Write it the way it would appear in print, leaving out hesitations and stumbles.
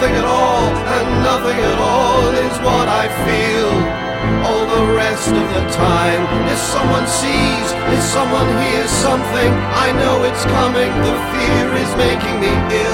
nothing at all, and nothing at all is what I feel. All the rest of the time, if someone sees, if someone hears something, I know it's coming. The fear is making me ill.